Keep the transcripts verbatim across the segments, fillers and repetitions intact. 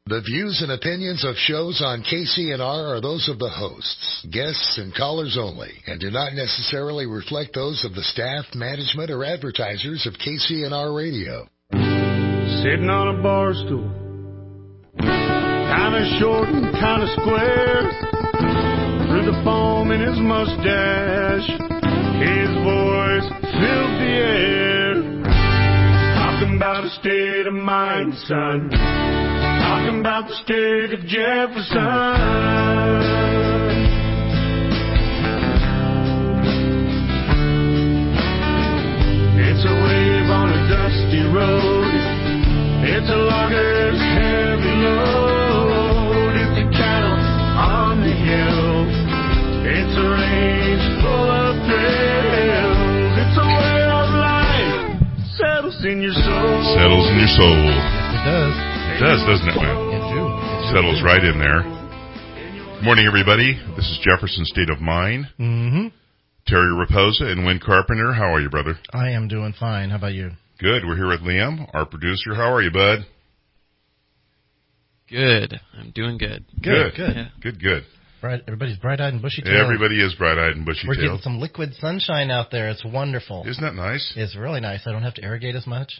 The views and opinions of shows on K C N R are those of the hosts, guests, and callers only, and do not necessarily reflect those of the staff, management, or advertisers of K C N R Radio. Sitting on a bar stool, kind of short and kind of square, through the foam in his mustache, his voice filled the air. Talking about a state of mind, son. Talking about the state of Jefferson. It's a wave on a dusty road. It's a logger's heavy load. It's a cattle on the hill. It's a range full of thrills. It's a way of life. Settles in your soul. Settles in your soul. Yes, it does. It does, doesn't it, man? It do. It Settles do. right in there. Good morning, everybody. This is Jefferson State of Mind. Mm-hmm. Terry Raposa and Win Carpenter. How are you, brother? I am doing fine. How about you? Good. We're here with Liam, our producer. How are you, bud? Good. I'm doing good. Good, good. Yeah. Good, good. Bright, everybody's bright-eyed and bushy-tailed. Everybody is bright-eyed and We're bushy-tailed. getting some liquid sunshine out there. It's wonderful. Isn't that nice? It's really nice. I don't have to irrigate as much.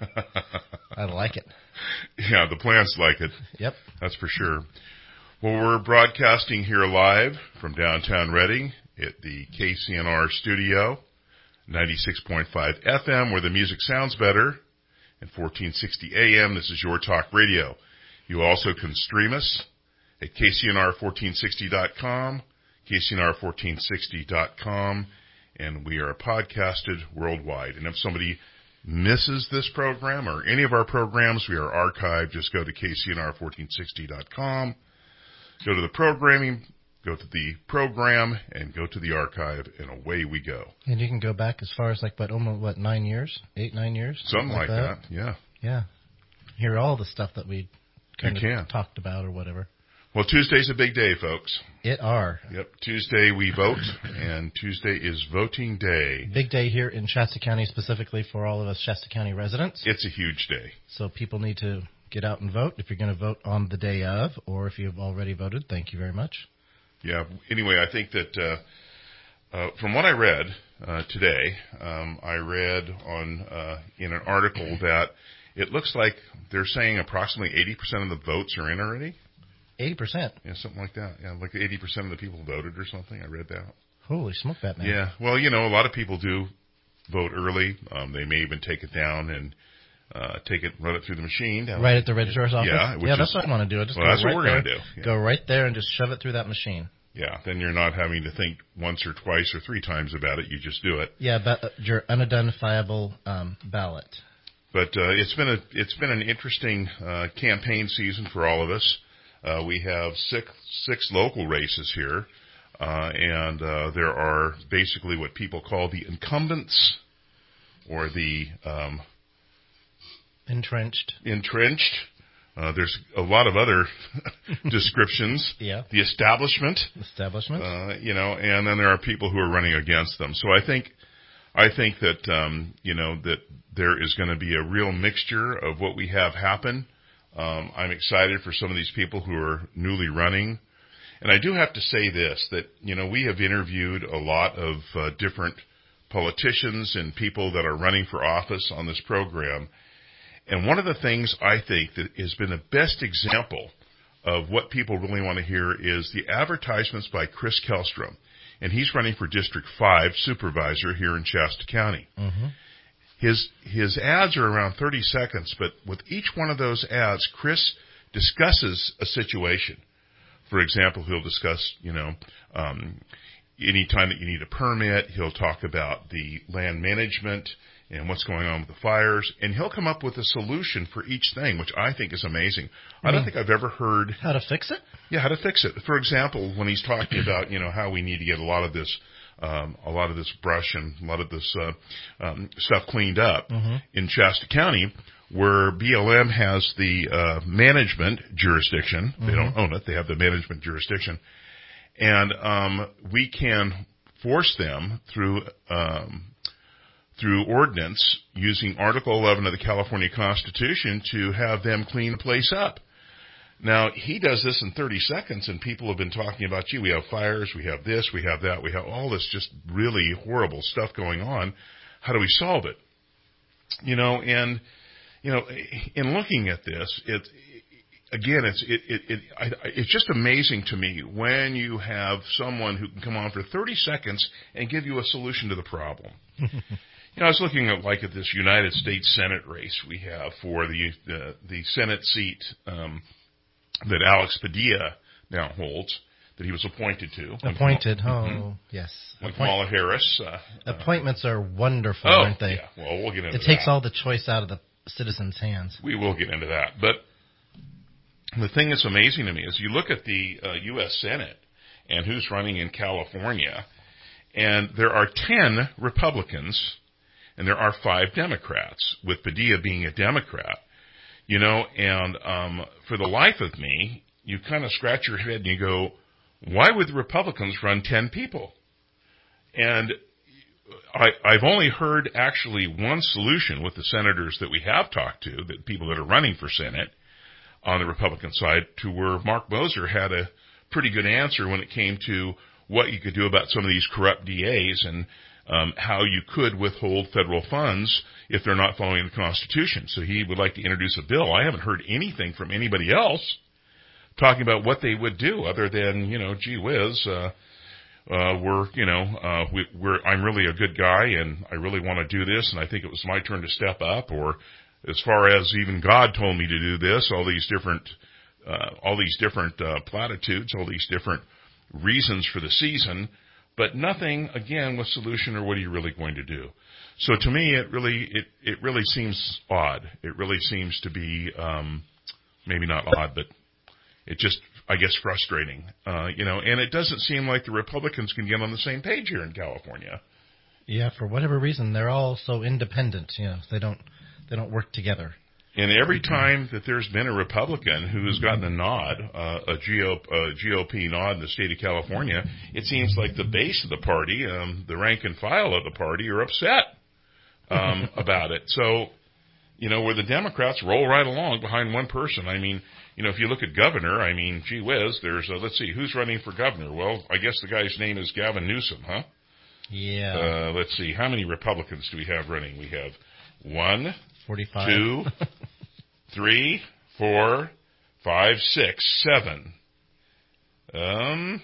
I like it. Yeah, the plants like it. Yep. That's for sure. Well, we're broadcasting here live from downtown Reading at the K C N R studio, ninety-six point five F M, where the music sounds better, and fourteen sixty A M. This is Your Talk Radio. You also can stream us at K C N R fourteen sixty dot com, K C N R fourteen sixty dot com, and we are podcasted worldwide. And if somebody misses this program or any of our programs, we are archived. Just go to K C N R fourteen sixty dot com, go to the programming, go to the program, and go to the archive, and away we go. And you can go back as far as like, what, almost, what, nine years? Eight, nine years? Something like that. that, yeah. Yeah. Hear all the stuff that we kind you of can. talked about or whatever. Well, Tuesday's a big day, folks. It are. Yep, Tuesday we vote, and Tuesday is voting day. Big day here in Shasta County, specifically for all of us Shasta County residents. It's a huge day. So people need to get out and vote if you're going to vote on the day of, or if you've already voted, thank you very much. Yeah, anyway, I think that uh, uh, from what I read uh, today, um, I read on uh, in an article that it looks like they're saying approximately eighty percent of the votes are in already. eighty percent? Yeah, something like that. Yeah, like eighty percent of the people voted or something. I read that. Holy smoke, that man. Yeah, well, you know, a lot of people do vote early. Um, they may even take it down and uh, take it, run it through the machine. Down Right at the registrar's office? Yeah. Yeah, that's is, what I want to do. Just well, go that's right what we're going to do. Yeah. Go right there and just shove it through that machine. Yeah, then you're not having to think once or twice or three times about it. You just do it. Yeah, but your unidentifiable um, ballot. But uh, it's been a it's been an interesting uh, campaign season for all of us. Uh, we have six six local races here, uh, and uh, there are basically what people call the incumbents, or the um, entrenched. Entrenched. Uh, there's a lot of other descriptions. Yeah. The establishment. Establishment. Uh, you know, and then there are people who are running against them. So I think, I think that um, you know that there is going to be a real mixture of what we have happen. Um, I'm excited for some of these people who are newly running. And I do have to say this, that, you know, we have interviewed a lot of uh, different politicians and people that are running for office on this program. And one of the things I think that has been the best example of what people really want to hear is the advertisements by Chris Kellstrom. And he's running for District five supervisor here in Shasta County. Mm-hmm. His his ads are around thirty seconds, but with each one of those ads, Chris discusses a situation. For example, he'll discuss, you know, um, any time that you need a permit, he'll talk about the land management and what's going on with the fires, and he'll come up with a solution for each thing, which I think is amazing. I don't think I've ever heard... How to fix it? Yeah, how to fix it. For example, when he's talking about, you know, how we need to get a lot of this Um, a lot of this brush and a lot of this uh, um, stuff cleaned up mm-hmm. in Shasta County, where B L M has the uh, management jurisdiction. Mm-hmm. They don't own it. They have the management jurisdiction. And um, we can force them through um, through ordinance using Article eleven of the California Constitution to have them clean the place up. Now, he does this in thirty seconds, and people have been talking about, gee, we have fires, we have this, we have that, we have all this just really horrible stuff going on. How do we solve it? You know, and, you know, in looking at this, it, again, it's, it, it, it, I, it's just amazing to me when you have someone who can come on for thirty seconds and give you a solution to the problem. You know, I was looking at, like, at this United States Senate race we have for the, the, the Senate seat, um, that Alex Padilla now holds, that he was appointed to. Appointed, oh, mm-hmm. yes. Like Appoint- Kamala Harris. Uh, Appointments are wonderful, oh, aren't they? Yeah. Well, we'll get into it that. It takes all the choice out of the citizens' hands. We will get into that. But the thing that's amazing to me is you look at the uh, U S Senate and who's running in California, and there are ten Republicans and there are five Democrats, with Padilla being a Democrat. You know, and um, for the life of me, you kind of scratch your head and you go, why would the Republicans run ten people? And I, I've only heard actually one solution with the senators that we have talked to, the people that are running for Senate on the Republican side, to where Mark Moser had a pretty good answer when it came to what you could do about some of these corrupt D As and um, how you could withhold federal funds if they're not following the Constitution. So he would like to introduce a bill. I haven't heard anything from anybody else talking about what they would do other than, you know, gee whiz, uh, uh, we're, you know, uh, we, we're, I'm really a good guy and I really want to do this and I think it was my turn to step up, or as far as even God told me to do this, all these different, uh, all these different, uh, platitudes, all these different reasons for the season, but nothing, again, with solution or what are you really going to do? So to me, it really, it, it really seems odd. It really seems to be, um, maybe not odd, but it just, I guess, frustrating. Uh, you know, and it doesn't seem like the Republicans can get on the same page here in California. Yeah, for whatever reason, they're all so independent. You know, they don't, they don't work together. And every time that there's been a Republican who has gotten a nod, uh, a, G O P, a G O P nod in the state of California, it seems like the base of the party, um, the rank and file of the party, are upset um, about it. So, you know, where the Democrats roll right along behind one person. I mean, you know, if you look at governor, I mean, gee whiz, there's, a, let's see, who's running for governor? Well, I guess the guy's name is Gavin Newsom, huh? Yeah. Uh, let's see, how many Republicans do we have running? We have one, forty-five. two, three, four, five, six, seven. Um,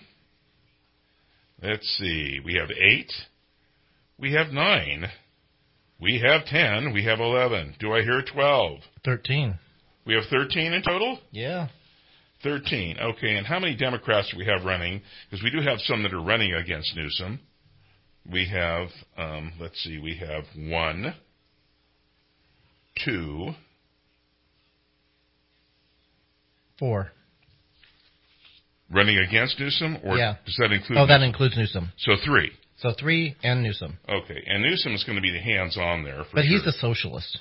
let's see, we have eight, we have nine, we have ten, we have eleven. Do I hear twelve? Thirteen. We have thirteen in total? Yeah. thirteen. Okay, and how many Democrats do we have running? Because we do have some that are running against Newsom. We have, um, let's see, we have one, two, four. Running against Newsom? Or yeah. does that include Oh, that Newsom? includes Newsom. So three. So three and Newsom. Okay, and Newsom is going to be the hands-on there. For but sure. he's a socialist.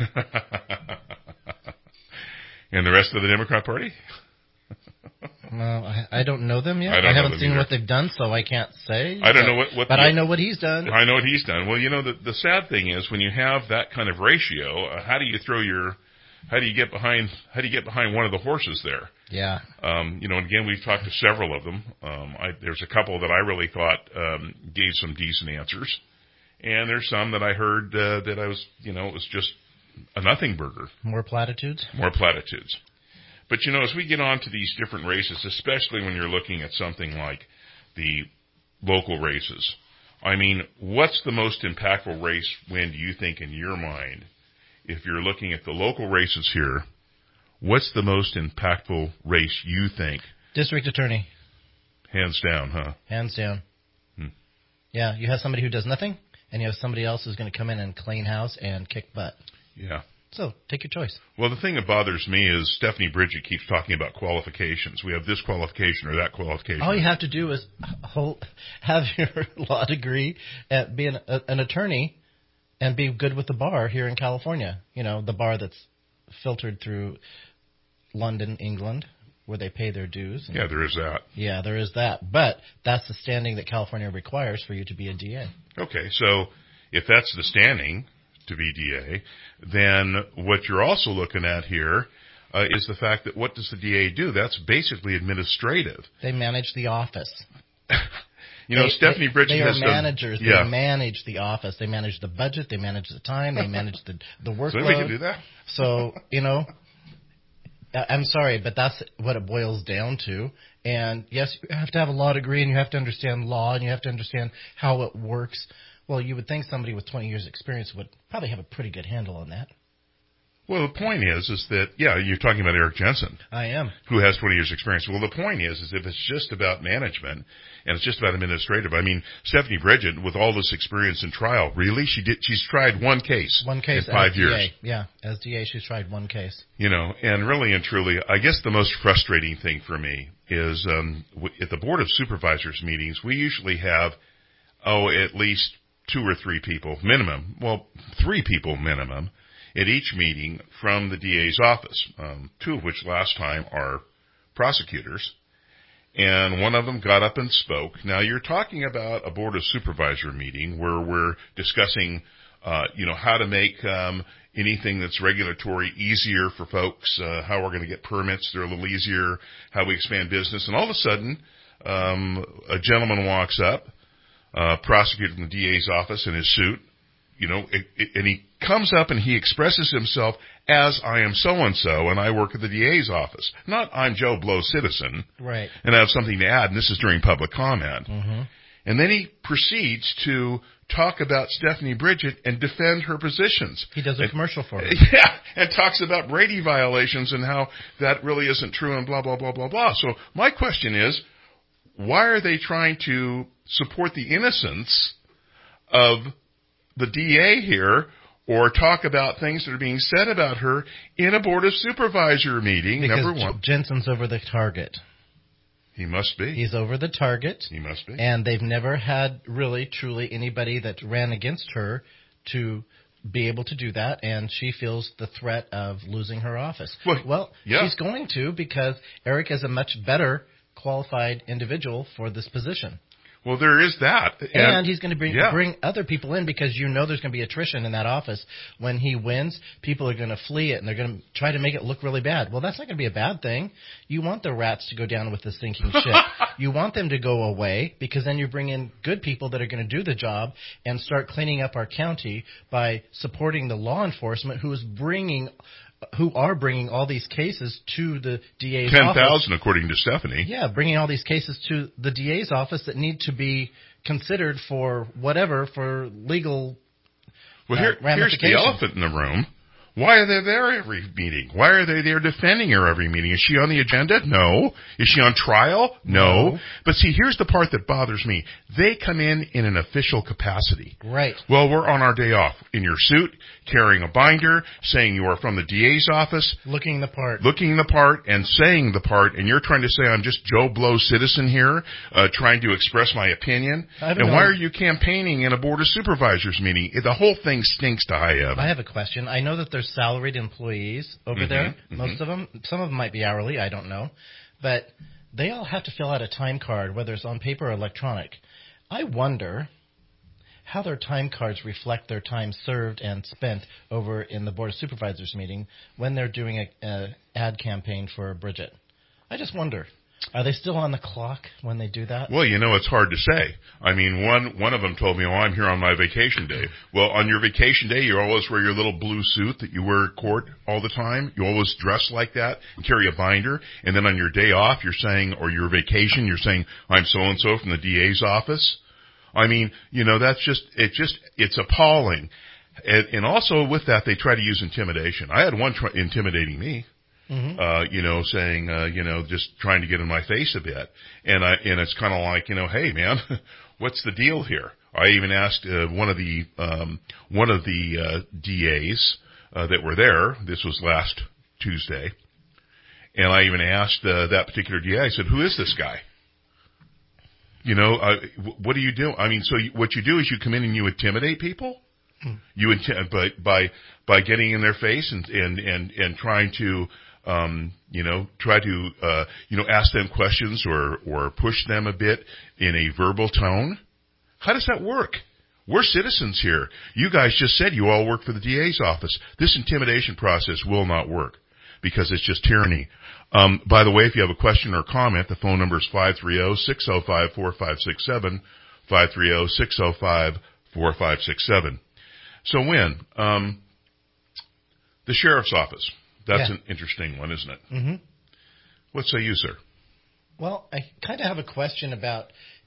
And the rest of the Democrat Party? No, I, I don't know them yet. I, don't I know haven't them seen either. what they've done, so I can't say. I don't but, know what, what But the, I know what he's done. I know what he's done. Well, you know, the, the sad thing is when you have that kind of ratio, uh, how do you throw your, how do you get behind, how do you get behind one of the horses there? Yeah. Um, you know, and again, we've talked to several of them. Um, I, there's a couple that I really thought um, gave some decent answers, and there's some that I heard uh, that I was, you know, it was just a nothing burger. More platitudes? More platitudes. But, you know, as we get on to these different races, especially when you're looking at something like the local races, I mean, what's the most impactful race, Wynn, do you think, in your mind, if you're looking at the local races here, what's the most impactful race you think? District attorney. Hands down, huh? Hands down. Hmm. Yeah, you have somebody who does nothing, and you have somebody else who's going to come in and clean house and kick butt. Yeah. So, take your choice. Well, the thing that bothers me is Stephanie Bridget keeps talking about qualifications. We have this qualification or that qualification. All you have to do is hold, have your law degree, and be an, a, an attorney, and be good with the bar here in California. You know, the bar that's filtered through London, England, where they pay their dues. And, yeah, there is that. Yeah, there is that. But that's the standing that California requires for you to be a D A. Okay, so if that's the standing to be D A, then what you're also looking at here, uh, is the fact that what does the D A do? That's basically administrative. They manage the office. You know, they, Stephanie they, Bridget they has are managers. done, yeah. They manage the office. They manage the budget. They manage the time. They manage the the workload. So we can do that. So, you know, I'm sorry, but that's what it boils down to. And yes, you have to have a law degree, and you have to understand law, and you have to understand how it works. Well, you would think somebody with twenty years experience would probably have a pretty good handle on that. Well, the point is, is that, yeah, you're talking about Eric Jensen. I am. Who has twenty years experience. Well, the point is, is if it's just about management and it's just about administrative, I mean, Stephanie Bridget, with all this experience in trial, really, she did, she's tried one case. One case in five as D A. years. Yeah, as D A, she's tried one case. You know, and really and truly, I guess the most frustrating thing for me is, um, w- at the Board of Supervisors meetings, we usually have, oh, at least two or three people minimum, well, three people minimum, at each meeting from the D A's office, um, two of which last time are prosecutors, and one of them got up and spoke. Now, you're talking about a Board of Supervisor meeting where we're discussing, uh, you know, how to make um, anything that's regulatory easier for folks, uh, how we're going to get permits that are a little easier, how we expand business, and all of a sudden, um, a gentleman walks up, uh, prosecutor from the D A's office in his suit, you know, it, it, and he comes up and he expresses himself as I am so-and-so and I work at the D A's office. Not I'm Joe Blow citizen. Right. And I have something to add, and this is during public comment. Mm-hmm. And then he proceeds to talk about Stephanie Bridget and defend her positions. He does a and, commercial for her. Yeah, and talks about Brady violations and how that really isn't true and blah, blah, blah, blah, blah. So my question is, why are they trying to support the innocence of the D A here, or talk about things that are being said about her in a Board of Supervisor meeting? Because Number one. Jensen's over the target. He must be. He's over the target. He must be. And they've never had really, truly anybody that ran against her to be able to do that, and she feels the threat of losing her office. Well, well yeah. she's going to, because Eric is a much better qualified individual for this position. Well, there is that. And, and he's going to bring yeah. bring other people in, because you know there's going to be attrition in that office. When he wins, people are going to flee it, and they're going to try to make it look really bad. Well, that's not going to be a bad thing. You want the rats to go down with the sinking ship. You want them to go away, because then you bring in good people that are going to do the job and start cleaning up our county by supporting the law enforcement who is bringing who are bringing all these cases to the D A's ten office. ten thousand, according to Stephanie. Yeah, bringing all these cases to the D A's office that need to be considered for whatever, for legal Well, uh, here, here's the elephant in the room. Why are they there every meeting? Why are they there defending her every meeting? Is she on the agenda? No. Is she on trial? No. no. But see, here's the part that bothers me. They come in in an official capacity. Right. Well, we're on our day off. In your suit, carrying a binder, saying you are from the D A's office. Looking the part. Looking the part and saying the part, and you're trying to say I'm just Joe Blow citizen here, uh, trying to express my opinion. I and know. why are you campaigning in a Board of Supervisors meeting? The whole thing stinks to high heaven. I have a question. I know that there's salaried employees over mm-hmm, there. Mm-hmm. Most of them. Some of them might be hourly. I don't know. But they all have to fill out a time card, whether it's on paper or electronic. I wonder how their time cards reflect their time served and spent over in the Board of Supervisors meeting when they're doing a, a ad campaign for Bridget. I just wonder. Are they still on the clock when they do that? Well, you know, it's hard to say. I mean, one one of them told me, oh, I'm here on my vacation day. Well, on your vacation day, you always wear your little blue suit that you wear at court all the time. You always dress like that and carry a binder. And then on your day off, you're saying, or your vacation, you're saying, I'm so-and-so from the D A's office. I mean, you know, that's just, it just, it's appalling. And, and also with that, they try to use intimidation. I had one try, intimidating me. Mm-hmm. Uh, you know, saying, uh, you know, just trying to get in my face a bit. And I, and it's kind of like, you know, hey man, what's the deal here? I even asked, uh, one of the, um, one of the, uh, D A's, uh, that were there. This was last Tuesday. And I even asked, uh, that particular D A, I said, who is this guy? You know, uh, what do you do? I mean, so you, what you do is you come in and you intimidate people. Hmm. You inti- by, by, by getting in their face and, and, and, and trying to, Um, you know, try to, uh, you know, ask them questions or, or push them a bit in a verbal tone. How does that work? We're citizens here. You guys just said you all work for the D A's office. This intimidation process will not work. because it's just tyranny. Um, by the way, if you have a question or comment, the phone number is five three zero, six zero five, four five six seven, five three zero, six zero five, four five six seven. So Win, um, the sheriff's office, that's Yeah. an interesting one, isn't it? Mm-hmm. What say you, sir? Well, I kind of have a question about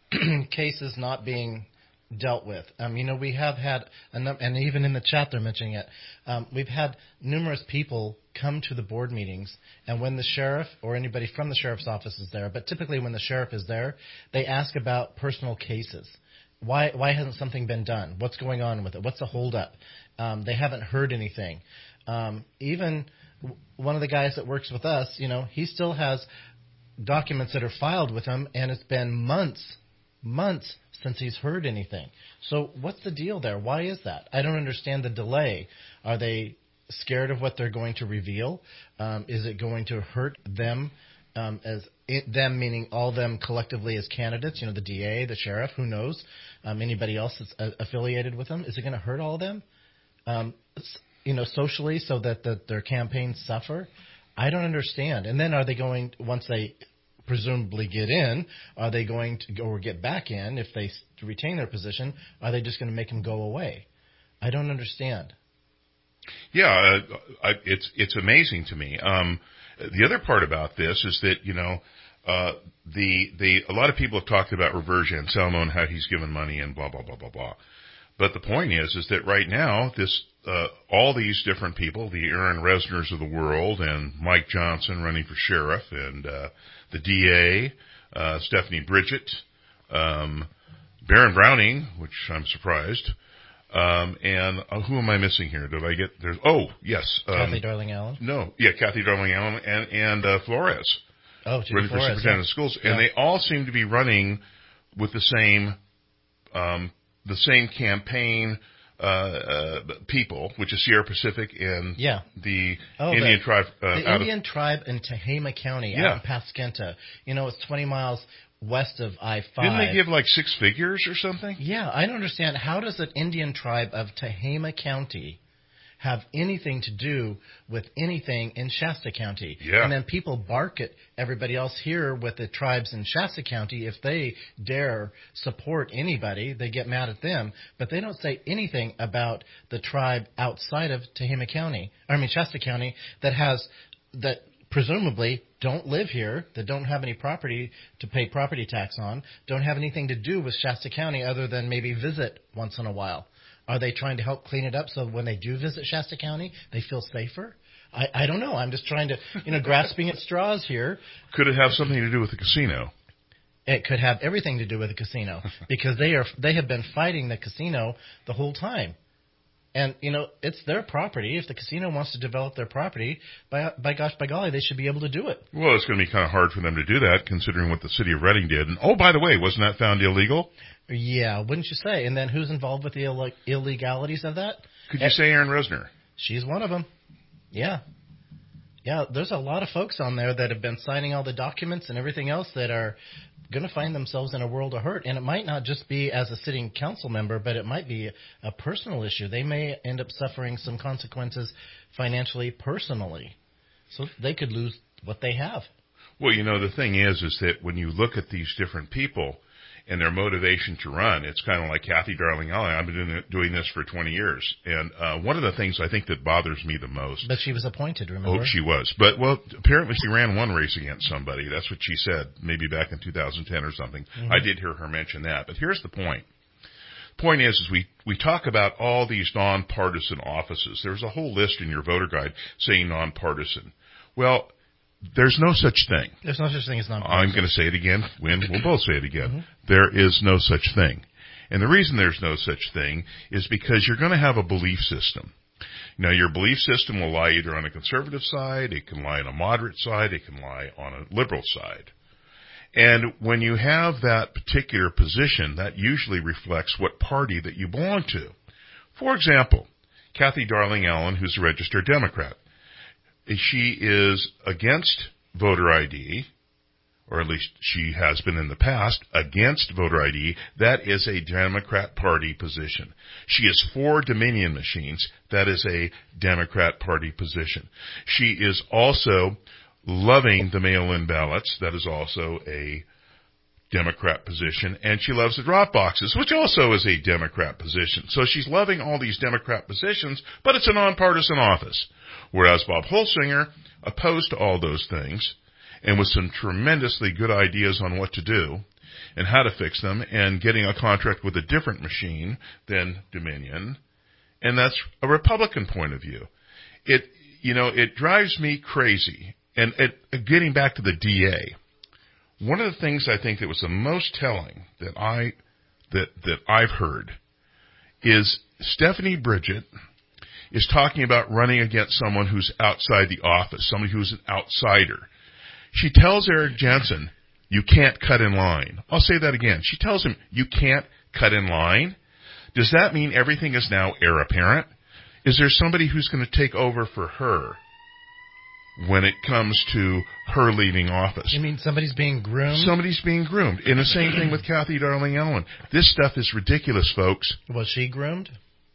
cases not being dealt with. Um, you know, we have had, a num- and even in the chat they're mentioning it, um, we've had numerous people come to the board meetings, and when the sheriff or anybody from the sheriff's office is there, but typically when the sheriff is there, they ask about personal cases. Why why hasn't something been done? What's going on with it? What's the holdup? Um, they haven't heard anything. Um, even w- one of the guys that works with us, you know, he still has documents that are filed with him, and it's been months, months since he's heard anything. So what's the deal there? Why is that? I don't understand the delay. Are they scared of what they're going to reveal? Um, is it going to hurt them, um, as it, them meaning all them collectively as candidates? You know, the D A, the sheriff, who knows? Um, anybody else that's uh, affiliated with them? Is it going to hurt all of them? Um, you know, socially, so that the, their campaigns suffer? I don't understand. And then are they going, once they presumably get in, are they going to go or get back in if they retain their position? Are they just going to make them go away? I don't understand. Yeah, uh, I, it's it's amazing to me. Um, the other part about this is that, you know, uh, the the a lot of people have talked about Reverge Anselmo and how he's given money and blah blah blah blah blah. But the point is, is that right now, this uh, all these different people, the Aaron Resners of the world, and Mike Johnson running for sheriff, and uh, the D A, uh, Stephanie Bridget, um, Barron Browning, which I'm surprised, um, and uh, who am I missing here? Did I get there's? Oh, yes, um, Kathy Darling Allen. No, yeah, Kathy Darling Allen and and uh, Flores, Oh, Judy running for Flores, superintendent yeah. of schools, Yeah. and they all seem to be running with the same. Um, the same campaign uh, uh, people, which is Sierra Pacific and Yeah. the Oh, Indian the, tribe. Uh, the out Indian of, tribe in Tehama County, Yeah. out in Paskenta. You know, it's twenty miles west of I five. didn't they give like six figures or something? Yeah, I don't understand. How does an Indian tribe of Tehama County have anything to do with anything in Shasta County? Yeah. And then people bark at everybody else here with the tribes in Shasta County. If they dare support anybody, they get mad at them. But they don't say anything about the tribe outside of Tehama County, I mean Shasta County, that has that presumably don't live here, that don't have any property to pay property tax on, don't have anything to do with Shasta County other than maybe visit once in a while. Are they trying to help clean it up so when they do visit Shasta County, they feel safer? I, I don't know. I'm just trying to, you know, grasping at straws here. Could it have something to do with the casino? It could have everything to do with the casino because they are they have been fighting the casino the whole time. And, you know, it's their property. If the casino wants to develop their property, by by gosh, by golly, they should be able to do it. Well, it's going to be kind of hard for them to do that, considering what the city of Reading did. And oh, by the way, wasn't that found illegal? Yeah, wouldn't you say? And then who's involved with the Ill- illegalities of that? Could you say Aaron Resner? She's one of them. Yeah. Yeah, there's a lot of folks on there that have been signing all the documents and everything else that are going to find themselves in a world of hurt. And it might not just be as a sitting council member, but it might be a personal issue. They may end up suffering some consequences financially, personally. So they could lose what they have. Well, you know, the thing is, is that when you look at these different people and their motivation to run, it's kind of like Kathy Darling Allen. I've been doing, it, doing this for twenty years. And uh, one of the things I think that bothers me the most. But she was appointed, remember? Oh, she was. But, well, apparently she ran one race against somebody. That's what she said, maybe back in two thousand ten or something. Mm-hmm. I did hear her mention that. But here's the point. Point is, is we, we talk about all these nonpartisan offices. There's a whole list in your voter guide saying nonpartisan. Well, there's no such thing. There's no such thing as nonpartisan. I'm going to say it again. Win, we'll both say it again. Mm-hmm. There is no such thing. And the reason there's no such thing is because you're going to have a belief system. Now, your belief system will lie either on a conservative side, it can lie on a moderate side, it can lie on a liberal side. And when you have that particular position, that usually reflects what party that you belong to. For example, Kathy Darling Allen, who's a registered Democrat. She is against voter I D, or at least she has been in the past, against voter I D. That is a Democrat Party position. She is for Dominion machines. That is a Democrat Party position. She is also loving the mail-in ballots. That is also a Democrat position. And she loves the drop boxes, which also is a Democrat position. So she's loving all these Democrat positions, but it's a nonpartisan office. Whereas Bob Holsinger, opposed to all those things, and with some tremendously good ideas on what to do and how to fix them, and getting a contract with a different machine than Dominion. And that's a Republican point of view. It, you know, it drives me crazy. And it, getting back to the D A, one of the things I think that was the most telling that I, that, that I've heard is Stephanie Bridget is talking about running against someone who's outside the office, somebody who's an outsider. She tells Eric Jensen, you can't cut in line. I'll say that again. She tells him, you can't cut in line. Does that mean everything is now heir apparent? Is there somebody who's going to take over for her when it comes to her leaving office? You mean somebody's being groomed? Somebody's being groomed. And the same thing with Kathy Darling Allen. This stuff is ridiculous, folks. Was she groomed?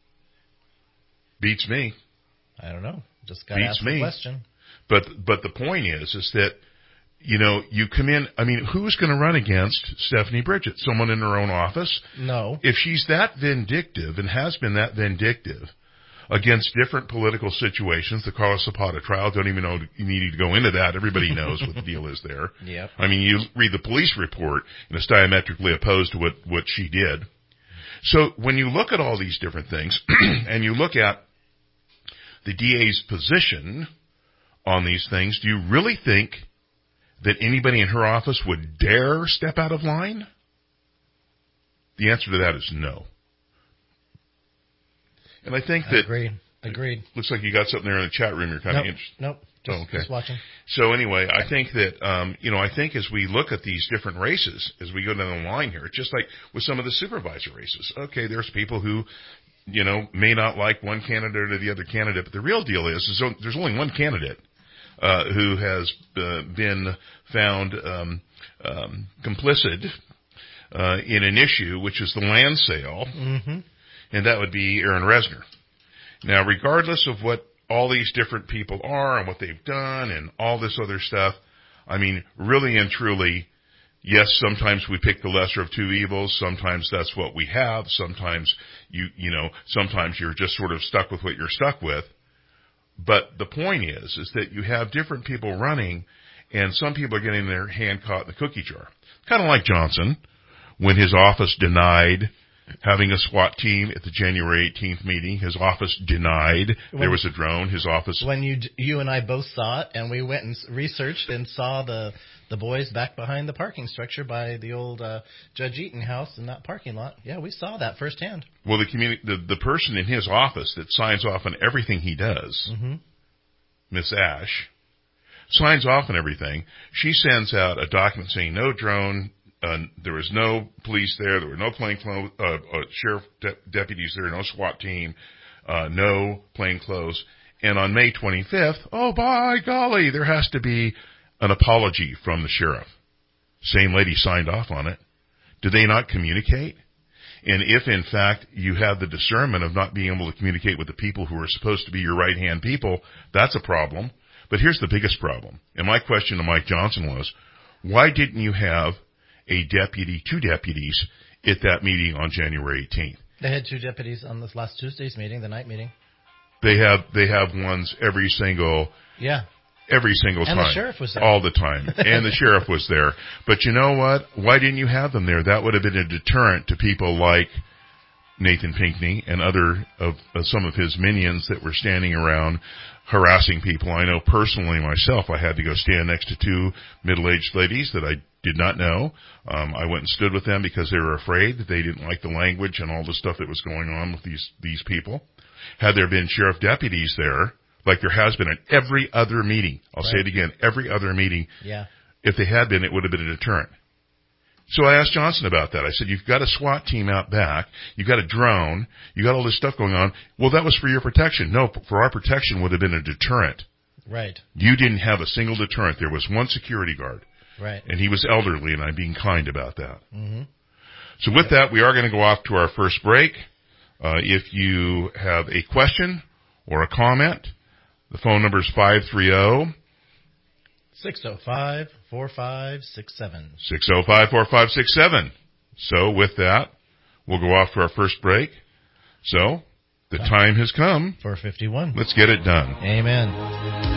Beats me. I don't know. Just got to ask the question. But, but the point is, is that, you know, you come in, I mean, who's going to run against Stephanie Bridget? Someone in her own office? No. If she's that vindictive and has been that vindictive against different political situations, the Carlos Zapata trial, don't even know you need to go into that. Everybody knows what the deal is there. Yep. I mean, you read the police report, and it's diametrically opposed to what, what she did. So when you look at all these different things, and you look at the D A's position on these things, do you really think that anybody in her office would dare step out of line? The answer to that is no. And I think that... Agreed. Agreed. Looks like you got something there in the chat room you're kind nope. of interested. Nope. Just, oh, okay. just watching. So anyway, I think that, um, you know, I think as we look at these different races, as we go down the line here, it's just like with some of the supervisor races. Okay, there's people who, you know, may not like one candidate or the other candidate, but the real deal is, is there's only one candidate uh, who has uh, been found um, um, complicit uh, in an issue, which is the land sale, mm-hmm. and that would be Aaron Resner. Now, regardless of what all these different people are and what they've done and all this other stuff, I mean, really and truly, yes, sometimes we pick the lesser of two evils. Sometimes that's what we have. Sometimes you, you know, sometimes you're just sort of stuck with what you're stuck with. But the point is, is that you have different people running, and some people are getting their hand caught in the cookie jar. Kind of like Johnson, when his office denied having a SWAT team at the January eighteenth meeting. His office denied when, there was a drone. His office. When you you and I both saw it, and we went and researched and saw the the boys back behind the parking structure by the old uh, Judge Eaton house in that parking lot. Yeah, we saw that firsthand. Well, the communi- the, the person in his office that signs off on everything he does, mm-hmm. Miss Ash, signs off on everything. She sends out a document saying no drone. Uh, there was no police there. There were no plainclothes, uh, uh, sheriff de- deputies there, no SWAT team, uh, no plainclothes. And on May twenty-fifth, oh, by golly, there has to be an apology from the sheriff. Same lady signed off on it. Did they not communicate? And if, in fact, you have the discernment of not being able to communicate with the people who are supposed to be your right-hand people, that's a problem. But here's the biggest problem. And my question to Mike Johnson was, why didn't you have a deputy, two deputies, at that meeting on January eighteenth. They had two deputies on this last Tuesday's meeting, the night meeting. They have they have ones every single yeah every single and time. And the sheriff was there. All the time. And the sheriff was there. But you know what? Why didn't you have them there? That would have been a deterrent to people like Nathan Pinckney and other of uh, some of his minions that were standing around harassing people. I know personally myself, I had to go stand next to two middle-aged ladies that I did not know. Um, I went and stood with them because they were afraid that they didn't like the language and all the stuff that was going on with these, these people. Had there been sheriff deputies there, like there has been at every other meeting, I'll right. say it again, every other meeting, yeah. if they had been, it would have been a deterrent. So I asked Johnson about that. I said, you've got a SWAT team out back. You've got a drone. You've got all this stuff going on. Well, that was for your protection. No, for our protection would have been a deterrent. Right. You didn't have a single deterrent. There was one security guard. Right. And he was elderly, and I'm being kind about that. Mm-hmm. So with that, we are going to go off to our first break. Uh, if you have a question or a comment, the phone number is five three zero, six oh five, four five six seven. six oh five, four five six seven. So with that, we'll go off to our first break. So the time has come. four fifty-one. Let's get it done. Amen.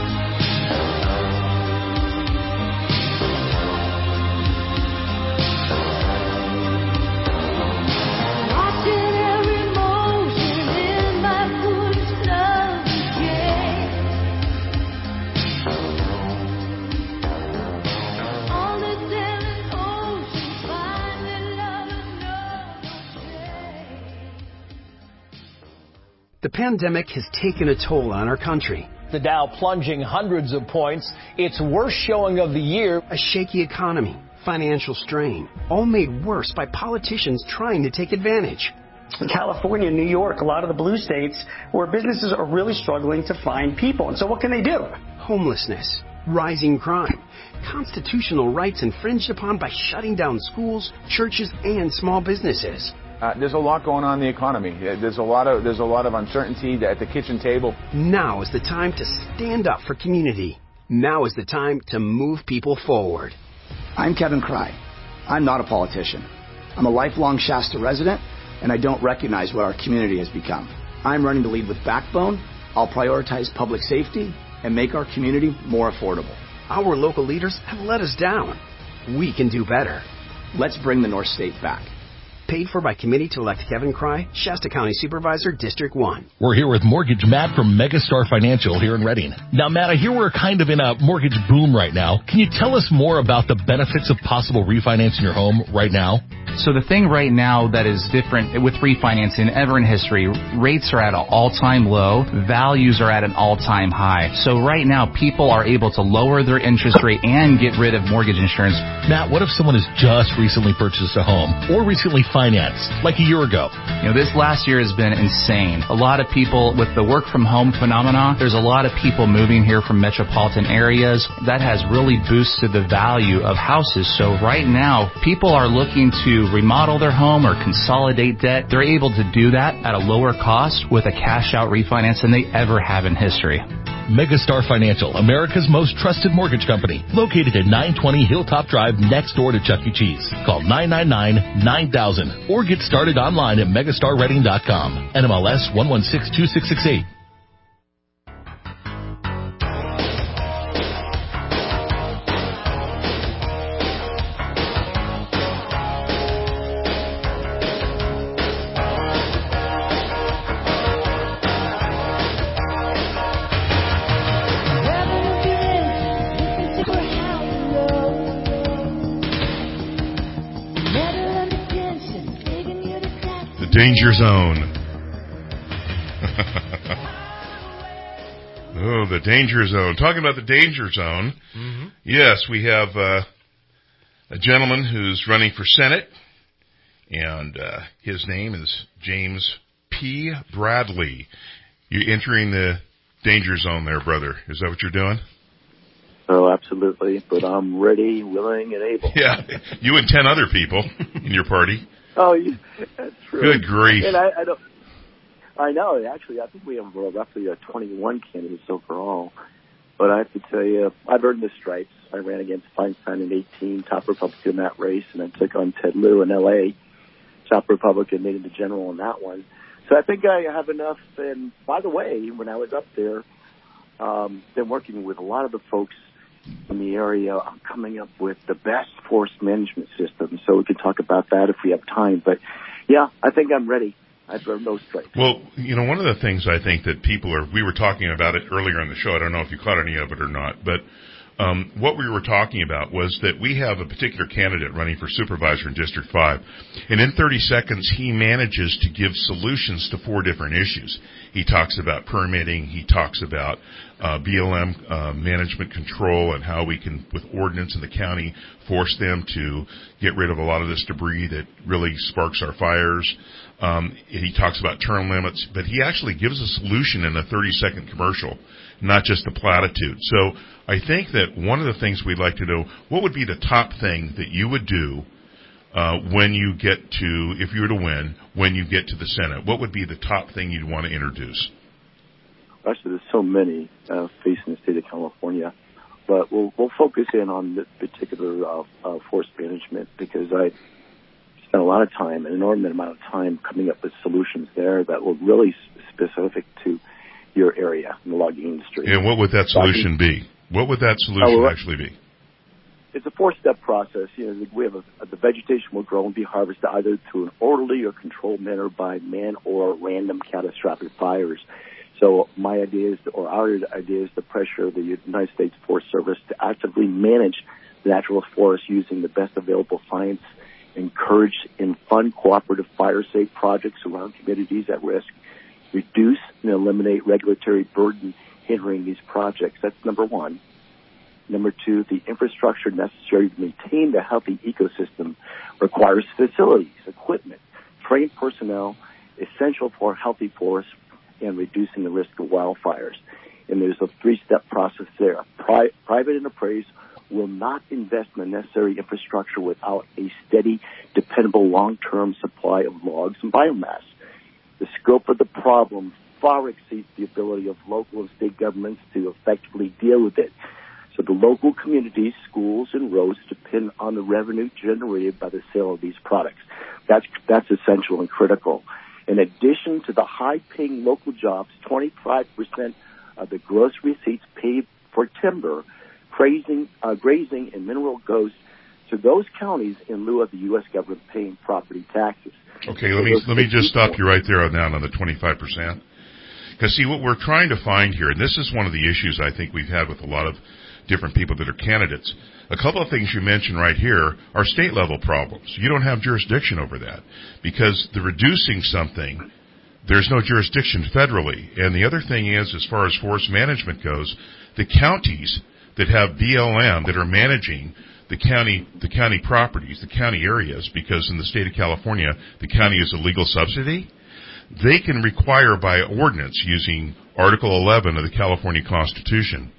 The pandemic has taken a toll on our country. The Dow plunging hundreds of points, its worst showing of the year. A shaky economy, financial strain, all made worse by politicians trying to take advantage. In California, New York, a lot of the blue states where businesses are really struggling to find people. And so what can they do? Homelessness, rising crime, constitutional rights infringed upon by shutting down schools, churches, and small businesses. Uh, there's a lot going on in the economy. There's a lot of there's a lot of uncertainty at the kitchen table. Now is the time to stand up for community. Now is the time to move people forward. I'm Kevin Cry. I'm not a politician. I'm a lifelong Shasta resident, and I don't recognize what our community has become. I'm running to lead with backbone. I'll prioritize public safety and make our community more affordable. Our local leaders have let us down. We can do better. Let's bring the North State back. Paid for by committee to elect Kevin Cry, Shasta County Supervisor, District one. We're here with Mortgage Matt from Megastar Financial here in Redding. Now, Matt, I hear we're kind of in a mortgage boom right now. Can you tell us more about the benefits of possible refinancing your home right now? So the thing right now that is different with refinancing ever in history, rates are at an all-time low, values are at an all-time high. So right now, people are able to lower their interest rate and get rid of mortgage insurance. Matt, what if someone has just recently purchased a home or recently financed, like a year ago? You know, this last year has been insane. A lot of people, with the work from home phenomena, there's a lot of people moving here from metropolitan areas. That has really boosted the value of houses. So right now, people are looking to remodel their home or consolidate debt. They're able to do that at a lower cost with a cash-out refinance than they ever have in history. Megastar Financial, America's most trusted mortgage company, located at nine twenty Hilltop Drive next door to Chuck E. Cheese. Call nine nine nine, nine thousand or get started online at megastar redding dot com. N M L S one one six two six six eight. Danger Zone. Oh, the Danger Zone. Talking about the Danger Zone, mm-hmm. Yes, we have uh, a gentleman who's running for Senate, and uh, his name is James P. Bradley. You're entering the Danger Zone there, brother. Is that what you're doing? Oh, absolutely. But I'm ready, willing, and able. Yeah, you and ten other people in your party. Oh, yeah, that's true. Good grief! And I, I don't. I know. Actually, I think we have roughly uh, twenty-one candidates overall. But I have to tell you, I've earned the stripes. I ran against Feinstein in eighteen, top Republican in that race, and I took on Ted Lieu in L A, top Republican, made it the general in that one. So I think I have enough. And by the way, when I was up there, um, been working with a lot of the folks in the area. I'm coming up with the best forest management system, so we can talk about that if we have time. But, yeah, I think I'm ready. I've earned those stripes. Well, you know, one of the things I think that people are, we were talking about it earlier in the show. I don't know if you caught any of it or not, but um, what we were talking about was that we have a particular candidate running for supervisor in District five, and in thirty seconds he manages to give solutions to four different issues. He talks about permitting, he talks about uh, B L M uh, management control and how we can, with ordinance in the county, force them to get rid of a lot of this debris that really sparks our fires. Um, he talks about term limits, but he actually gives a solution in a thirty-second commercial, not just a platitude. So I think that one of the things we'd like to know, what would be the top thing that you would do uh, when you get to, if you were to win, when you get to the Senate? What would be the top thing you'd want to introduce? Actually, there's so many uh, facing the state of California, but we'll, we'll focus in on the particular uh, uh, forest management, because I spent a lot of time, an inordinate amount of time, coming up with solutions there that will really specific to your area in the logging industry. And what would that solution be? What would that solution uh, actually be? It's a four-step process. You know, we have a, the vegetation will grow and be harvested either through an orderly or controlled manner by man or random catastrophic fires. So my idea is, or our idea is, to pressure the United States Forest Service to actively manage the natural forest using the best available science, encourage and fund cooperative fire-safe projects around communities at risk, reduce and eliminate regulatory burden hindering these projects. That's number one. Number two, the infrastructure necessary to maintain the healthy ecosystem requires facilities, equipment, trained personnel, essential for healthy forests, and reducing the risk of wildfires. And there's a three-step process there. Pri- private enterprise will not invest in the necessary infrastructure without a steady, dependable, long-term supply of logs and biomass. The scope of the problem far exceeds the ability of local and state governments to effectively deal with it. So the local communities, schools, and roads depend on the revenue generated by the sale of these products. That's, that's essential and critical. In addition to the high-paying local jobs, twenty-five percent of the gross receipts paid for timber, grazing, uh, grazing and mineral goes to those counties in lieu of the U S government paying property taxes. Okay, let me let me just stop you right there on that on the twenty-five percent. Because, see, what we're trying to find here, and this is one of the issues I think we've had with a lot of different people that are candidates. A couple of things you mentioned right here are state-level problems. You don't have jurisdiction over that because the reducing something, there's no jurisdiction federally. And the other thing is, as far as forest management goes, the counties that have B L M that are managing the county the county properties, the county areas, because in the state of California, the county is a legal subsidy, they can require by ordinance using Article eleven of the California Constitution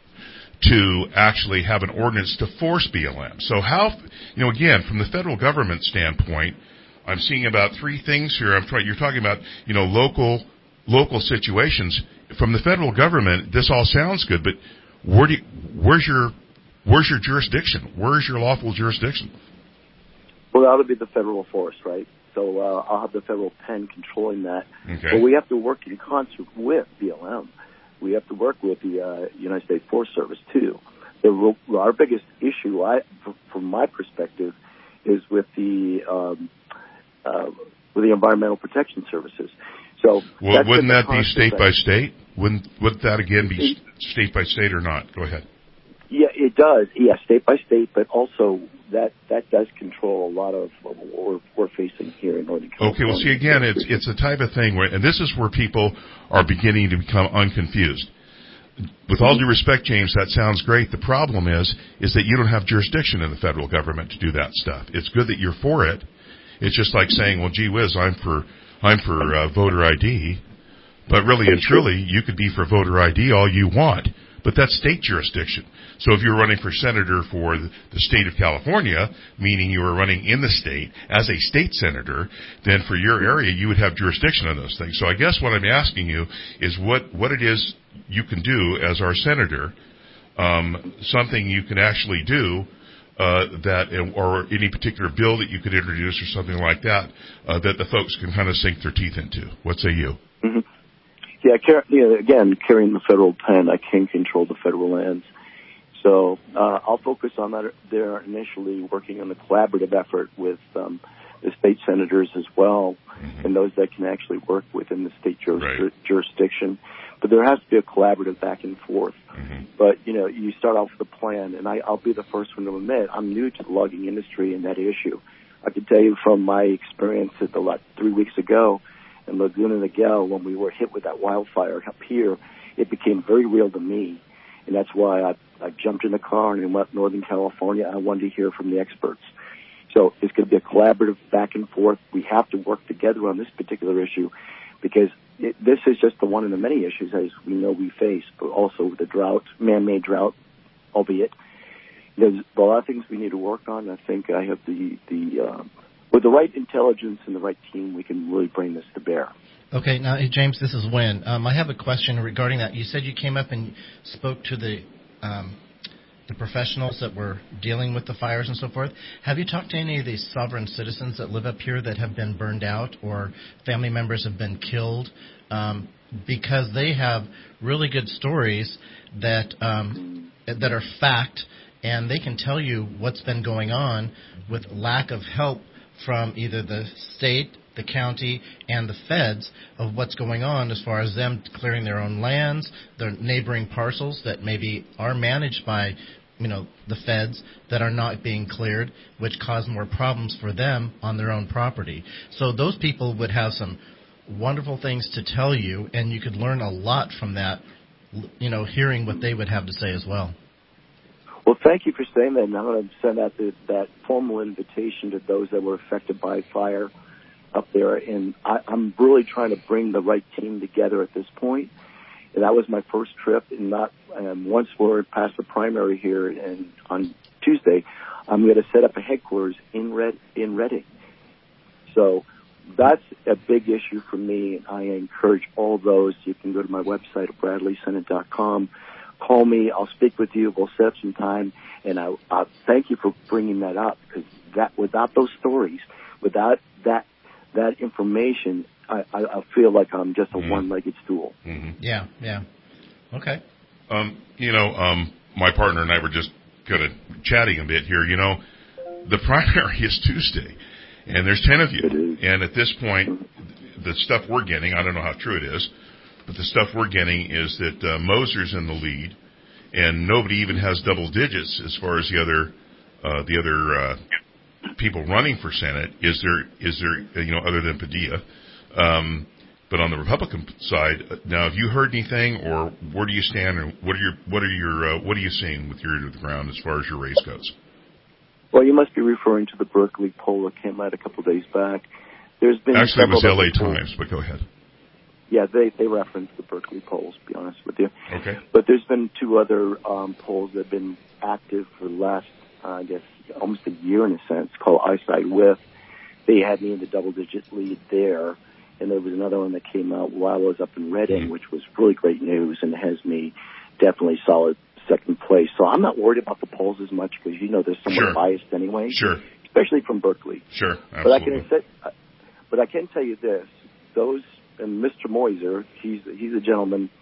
to actually have an ordinance to force B L M. So how, you know, again, from the federal government standpoint, I'm seeing about three things here. I'm trying, you're talking about, you know, local, local situations. From the federal government, this all sounds good, but where do you, where's your, where's your jurisdiction? Where's your lawful jurisdiction? Well, that would be the federal force, right? So, uh, I'll have the federal pen controlling that. Okay. But we have to work in concert with B L M. We have to work with the uh, United States Forest Service, too. The, our biggest issue, I, from my perspective, is with the um, uh, with the Environmental Protection Services. So, well, wouldn't that be state by state? Wouldn't would that again be state by state or not? Go ahead. Yeah, it does. Yeah, state by state, but also that that does control a lot of what we're, we're facing here in Northern California. Okay, well, see, again, it's it's the type of thing where, and this is where people are beginning to become unconfused. With all due respect, James, that sounds great. The problem is, is that you don't have jurisdiction in the federal government to do that stuff. It's good that you're for it. It's just like saying, well, gee whiz, I'm for I'm for uh, voter I D, but really and truly, you could be for voter I D all you want. But that's state jurisdiction. So if you're running for senator for the state of California, meaning you are running in the state as a state senator, then for your area you would have jurisdiction on those things. So I guess what I'm asking you is what, what it is you can do as our senator, um, something you can actually do uh, that, or any particular bill that you could introduce or something like that, uh, that the folks can kind of sink their teeth into. What say you? Mm-hmm. Yeah, car- you know, again, carrying the federal pen, I can control the federal lands. So uh, I'll focus on that there initially, working on the collaborative effort with um, the state senators as well, mm-hmm. and those that can actually work within the state juris- right. jurisdiction. But there has to be a collaborative back and forth. Mm-hmm. But, you know, you start off with a plan, and I, I'll be the first one to admit I'm new to the logging industry and that issue. I can tell you from my experience at the lot three weeks ago, in Laguna Niguel, when we were hit with that wildfire up here, it became very real to me. And that's why I, I jumped in the car and went to Northern California. I wanted to hear from the experts. So it's going to be a collaborative back and forth. We have to work together on this particular issue because it, this is just the one of the many issues, as we know we face, but also the drought, man-made drought, albeit. There's a lot of things we need to work on. I think I have the, the uh, with the right intelligence and the right team, we can really bring this to bear. Okay, now, hey, James, this is Wynn. Um, I have a question regarding that. You said you came up and spoke to the um, the professionals that were dealing with the fires and so forth. Have you talked to any of these sovereign citizens that live up here that have been burned out or family members have been killed? Um, because they have really good stories that um, that are fact, and they can tell you what's been going on with lack of help from either the state, the county, and the feds of what's going on as far as them clearing their own lands, their neighboring parcels that maybe are managed by, you know, the feds that are not being cleared, which cause more problems for them on their own property. So those people would have some wonderful things to tell you, and you could learn a lot from that, you know, hearing what they would have to say as well. Well, thank you for saying that, and I'm going to send out the, that formal invitation to those that were affected by fire up there, and I, I'm really trying to bring the right team together at this point. And that was my first trip, and not um, once we're past the primary here, and on Tuesday, I'm going to set up a headquarters in Red in Reading. So that's a big issue for me, and I encourage all those. You can go to my website at bradley senate dot com. Call me. I'll speak with you. We'll set up some time, and I, I thank you for bringing that up, because that without those stories, without that that information, I, I, I feel like I'm just a mm-hmm. one-legged stool. Mm-hmm. Yeah, yeah. Okay. Um, you know, um, my partner and I were just kind of chatting a bit here. You know, the primary is Tuesday, and there's ten of you. And at this point, the stuff we're getting, I don't know how true it is, but the stuff we're getting is that uh, Moser's in the lead, and nobody even has double digits as far as the other uh, the other uh, people running for Senate. Is there is there you know other than Padilla? Um, but on the Republican side, now have you heard anything, or where do you stand, or what are your what are your uh, what are you seeing with your ear to the ground as far as your race goes? Well, you must be referring to the Berkeley poll that came out a couple of days back. There's been actually it was L A polls. Times, but go ahead. Yeah, they they referenced the Berkeley polls, to be honest with you. Okay. But there's been two other um, polls that have been active for the last, uh, I guess, almost a year in a sense, called Eyesight With. They had me in the double-digit lead there, and there was another one that came out while I was up in Reading, mm-hmm. which was really great news and has me definitely solid second place. So I'm not worried about the polls as much because, you know, they're somewhat sure. biased anyway. Sure. Especially from Berkeley. Sure, absolutely. But I can, say, but I can tell you this, those... And Mister Moiser, he's he's a gentleman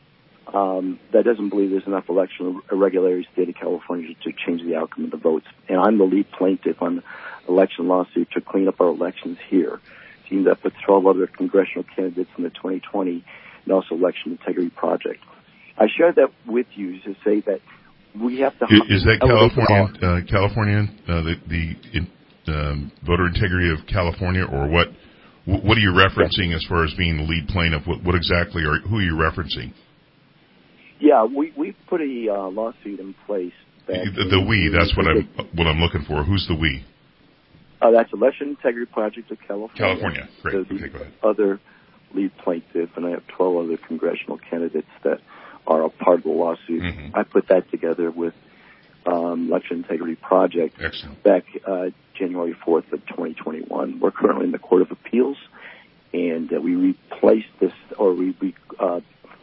um, that doesn't believe there's enough election irregularities in the state of California to change the outcome of the votes. And I'm the lead plaintiff on the election lawsuit to clean up our elections here. Teamed up with twelve other congressional candidates in the twenty twenty and also Election Integrity Project. I share that with you to say that we have to... Is, is that California, uh, California, uh, the, the in, um, voter integrity of California, or what? What are you referencing as far as being the lead plaintiff? What, what exactly are who are you referencing? Yeah, we we put a uh, lawsuit in place. That the, the we, that's what I'm what I'm looking for. Who's the we? Uh, that's Election Integrity Project of California. California, great. So okay, go ahead. Other lead plaintiff, and I have twelve other congressional candidates that are a part of the lawsuit. Mm-hmm. I put that together with um, Election Integrity Project Excellent. back uh, January fourth of twenty twenty-one. We're currently in the Court of Appeals, and uh, we replaced this, or we, we uh,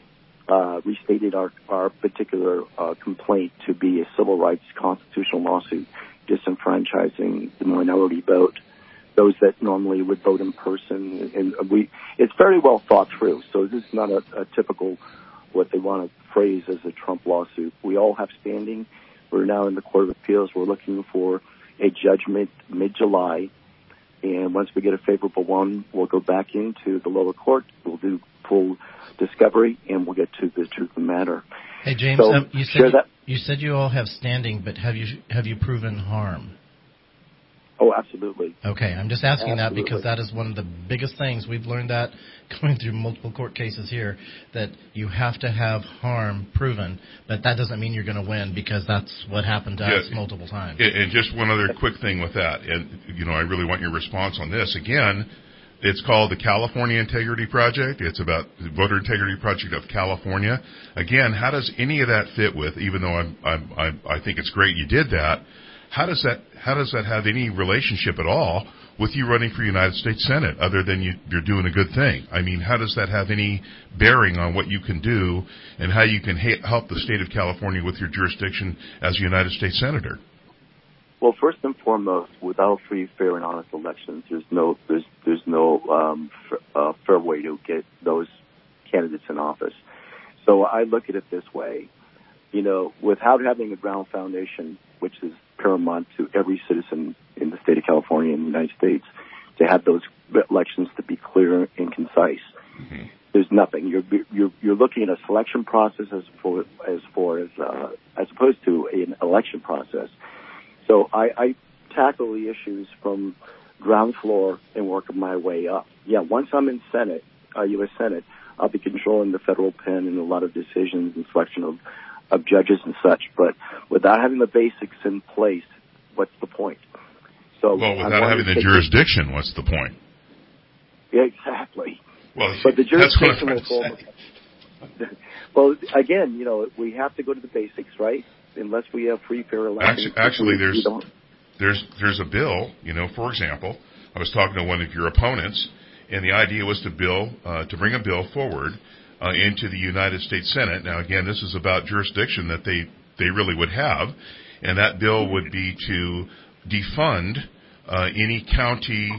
uh, restated our, our particular uh, complaint to be a civil rights constitutional lawsuit disenfranchising the minority vote, those that normally would vote in person. And we, it's very well thought through, so this is not a, a typical, what they want to phrase as a Trump lawsuit. We all have standing. We're now in the Court of Appeals. We're looking for a judgment mid-July, and once we get a favorable one, we'll go back into the lower court. We'll do full discovery, and we'll get to the truth of the matter. Hey, James, so, um, you, said you, you said you all have standing, but have you have you proven harm? Oh, absolutely. Okay, I'm just asking absolutely. that because that is one of the biggest things. We've learned that going through multiple court cases here, that you have to have harm proven, but that doesn't mean you're going to win because that's what happened to yeah, us multiple times. And just one other quick thing with that, and you know, I really want your response on this. Again, it's called the California Integrity Project. It's about the Voter Integrity Project of California. Again, how does any of that fit with, even though I'm, I'm, I'm, I think it's great you did that, how does that how does that have any relationship at all with you running for United States Senate, other than you, you're doing a good thing? I mean, how does that have any bearing on what you can do and how you can ha- help the state of California with your jurisdiction as a United States Senator? Well, first and foremost, without free, fair, and honest elections, there's no there's there's no um, f- uh, fair way to get those candidates in office. So I look at it this way, you know, without having a ground foundation, which is paramount to every citizen in the state of California and the United States, to have those elections to be clear and concise. Mm-hmm. There's nothing. You're you're you're looking at a selection process as for as for as uh, as opposed to an election process. So I, I tackle the issues from ground floor and work my way up. Yeah, once I'm in Senate, uh, U S Senate, I'll be controlling the federal pen and a lot of decisions and selection of of judges and such, but without having the basics in place, what's the point? So, well, without having the jurisdiction, what's the point? Yeah, exactly. Well, but the jurisdiction that's what I'm will fall. Well, again, you know, we have to go to the basics, right? Unless we have free, fair elections. Actually, actually there's there's there's a bill. You know, for example, I was talking to one of your opponents, and the idea was to bill uh, to bring a bill forward Uh, into the United States Senate. Now, again, this is about jurisdiction that they, they really would have, and that bill would be to defund uh, any county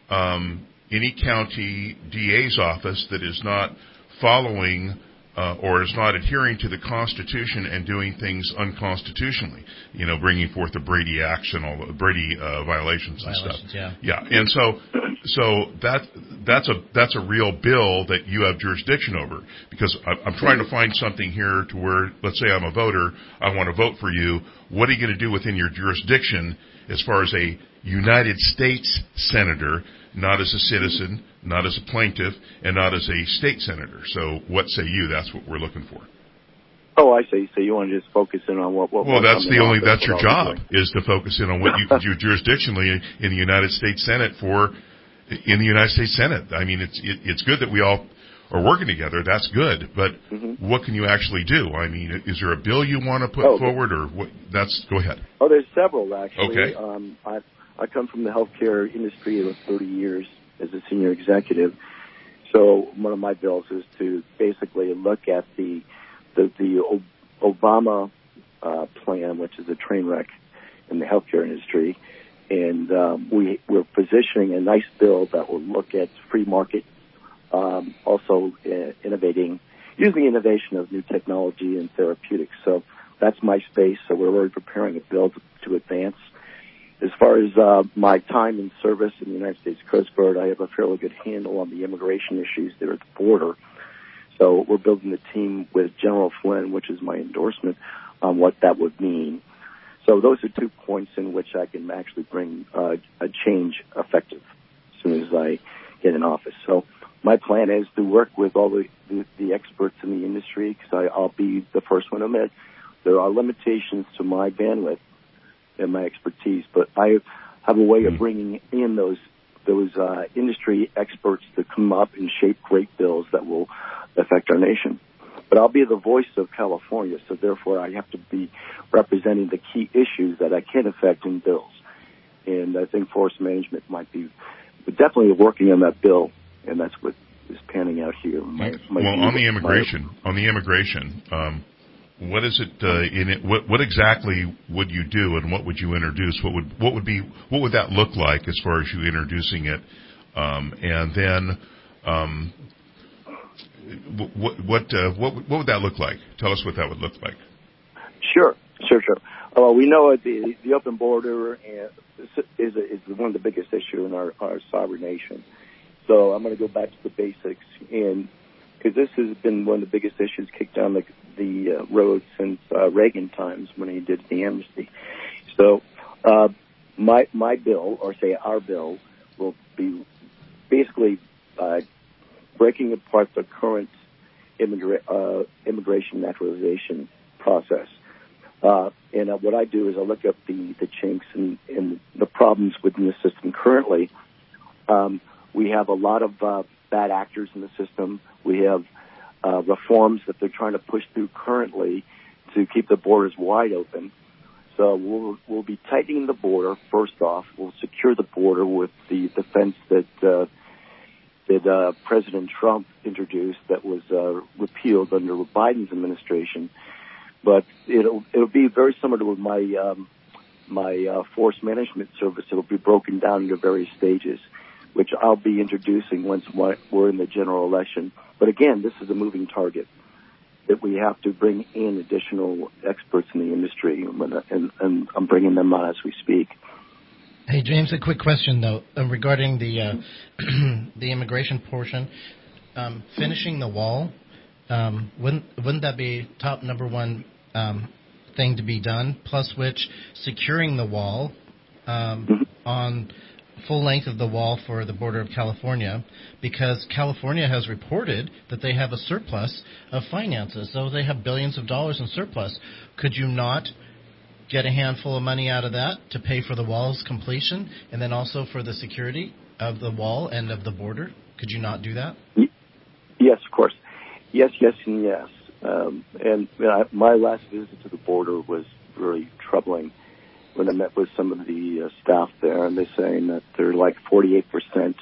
um, any county D A's office that is not following uh, or is not adhering to the Constitution and doing things unconstitutionally. You know, bringing forth the Brady Acts and all the Brady uh, violations and violations, stuff. Yeah. Yeah, and so. So that that's a that's a real bill that you have jurisdiction over, because I'm trying to find something here to where, let's say I'm a voter, I want to vote for you. What are you going to do within your jurisdiction as far as a United States senator, not as a citizen, not as a plaintiff, and not as a state senator? So what say you? That's what we're looking for. Oh, I see. So you want to just focus in on what? what well, that's the only. That's your job, doing. is to focus in on what you can do jurisdictionally in the United States Senate for. In the United States Senate. I mean, it's it, it's good that we all are working together. That's good. But mm-hmm. what can you actually do? I mean, is there a bill you want to put oh, forward, or what? That's go ahead. Oh, there's several actually. Okay. Um, I I come from the healthcare industry of thirty years as a senior executive. So one of my bills is to basically look at the the, the Obama uh, plan, which is a train wreck in the healthcare industry. And um, we, we're positioning a nice bill that will look at free market, um, also uh, innovating, using innovation of new technology and therapeutics. So that's my space. So we're already preparing a bill to, to advance. As far as uh, my time in service in the United States Coast Guard, I have a fairly good handle on the immigration issues there at the border. So we're building the team with General Flynn, which is my endorsement, on what that would mean. So those are two points in which I can actually bring uh, a change effective as soon as I get in office. So my plan is to work with all the, the, the experts in the industry, because I'll be the first one to admit there are limitations to my bandwidth and my expertise, but I have a way of bringing in those those uh, industry experts to come up and shape great bills that will affect our nation. But I'll be the voice of California, so therefore I have to be representing the key issues that I can affect in bills. And I think forest management might be definitely working on that bill, and that's what is panning out here. My, my well, on the immigration, my, on the immigration, um, what is it uh, in it? What, what exactly would you do, and what would you introduce? What would what would be what would that look like as far as you introducing it? Um, and then. Um, What what uh, what what would that look like? Tell us what that would look like. Sure, sure, sure. Well, we know the the open border is is one of the biggest issues in our, our sovereign nation. So I'm going to go back to the basics, and because this has been one of the biggest issues kicked down the the uh, road since uh, Reagan times when he did the amnesty. So uh, my my bill, or say our bill, will be basically uh, breaking apart the current immigra- uh, immigration naturalization process. Uh, and uh, what I do is I look up the, the chinks and, and the problems within the system currently. Um, we have a lot of uh, bad actors in the system. We have uh, reforms that they're trying to push through currently to keep the borders wide open. So we'll, we'll be tightening the border, first off. We'll secure the border with the defense that uh, that uh, President Trump introduced that was uh, repealed under Biden's administration. But it'll it'll be very similar to my um, my uh, force management service. It'll be broken down into various stages, which I'll be introducing once we're in the general election. But again, this is a moving target that we have to bring in additional experts in the industry, and, and I'm bringing them on as we speak. Hey, James, a quick question, though, uh, regarding the uh, the immigration portion. Um, finishing the wall, um, wouldn't, wouldn't that be top number one um, thing to be done? Plus which, securing the wall um, mm-hmm. on full length of the wall for the border of California, because California has reported that they have a surplus of finances. So they have billions of dollars in surplus. Could you not get a handful of money out of that to pay for the wall's completion and then also for the security of the wall and of the border? Could you not do that? Yes, of course. Yes, yes, and yes. Um, and you know, my last visit to the border was really troubling when I met with some of the uh, staff there, and they're saying that they're like forty-eight percent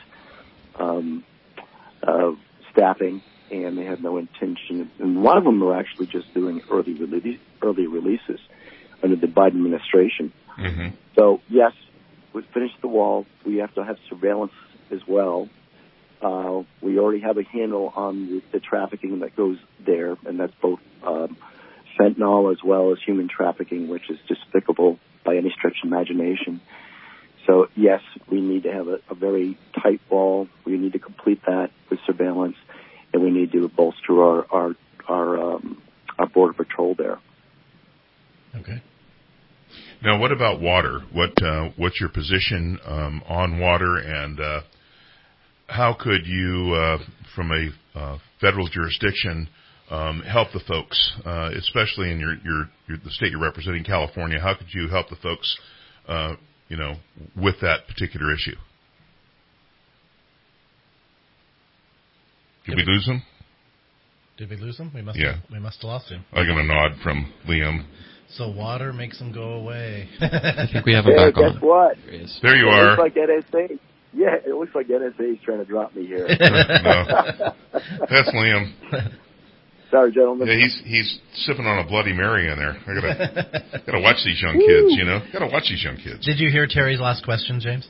um, of staffing, and they have no intention. And a lot of them are actually just doing early release, early releases under the Biden administration. Mm-hmm. So, yes, we finished the wall. We have to have surveillance as well. Uh, we already have a handle on the, the trafficking that goes there, and that's both um, fentanyl as well as human trafficking, which is despicable by any stretch of imagination. So, yes, we need to have a, a very tight wall. We need to complete that with surveillance, and we need to bolster our our our, um, our border patrol there. Okay. Now, what about water? What uh, what's your position um, on water, and uh, how could you, uh, from a uh, federal jurisdiction, um, help the folks, uh, especially in your, your, your the state you're representing, California? How could you help the folks, uh, you know, with that particular issue? Did, Did we lose him? Did we lose him? We must. Yeah. Have, we must have lost him. I got a nod from Liam. So water makes him go away. I think we have him hey, back guess on. what? There, there you it are. Looks like N S A. Yeah, it looks like N S A is trying to drop me here. No, that's Liam. Sorry, gentlemen. Yeah, he's he's sipping on a Bloody Mary in there. I gotta gotta watch these young kids. You know, gotta watch these young kids. Did you hear Terry's last question, James?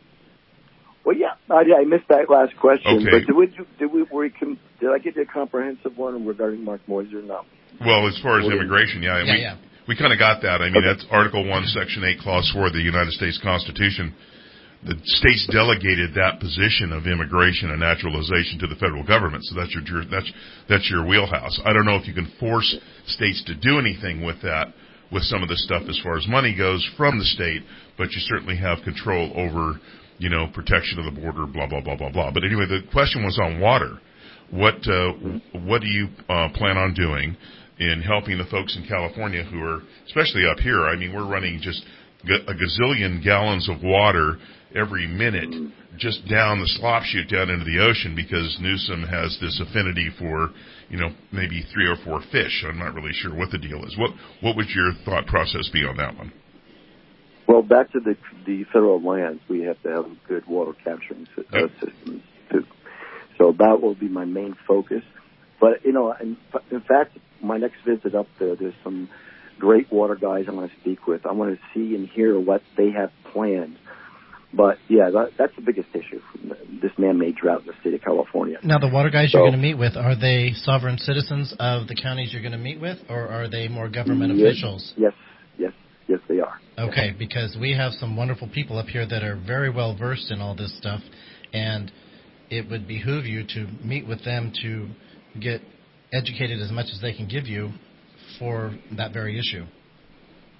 Well, yeah, I, I missed that last question. Okay. But did we did we were we, did I get you a comprehensive one regarding Mark Moiser? No. Well, as far as immigration, yeah, yeah, we yeah. we kind of got that. I mean, okay. That's Article One, Section Eight, Clause Four of the United States Constitution. The states delegated that position of immigration and naturalization to the federal government, so that's your that's that's your wheelhouse. I don't know if you can force states to do anything with that, with some of the stuff as far as money goes from the state, but you certainly have control over, you know, protection of the border, blah blah blah blah blah. But anyway, the question was on water. What uh, what do you uh, plan on doing in helping the folks in California who are, especially up here? I mean, we're running just a gazillion gallons of water every minute just down the slop chute down into the ocean because Newsom has this affinity for, you know, maybe three or four fish. I'm not really sure what the deal is. What what would your thought process be on that one? Well, back to the the federal lands, we have to have good water capturing uh, Yep. systems too. So that will be my main focus. But you know, in, in fact, my next visit up there, there's some great water guys I want to speak with. I want to see and hear what they have planned. But, yeah, that, that's the biggest issue, this man-made drought in the state of California. Now, the water guys so, you're going to meet with, are they sovereign citizens of the counties you're going to meet with, or are they more government yes, officials? Yes, yes, yes, they are. Okay, because we have some wonderful people up here that are very well versed in all this stuff, and it would behoove you to meet with them to get educated as much as they can give you for that very issue.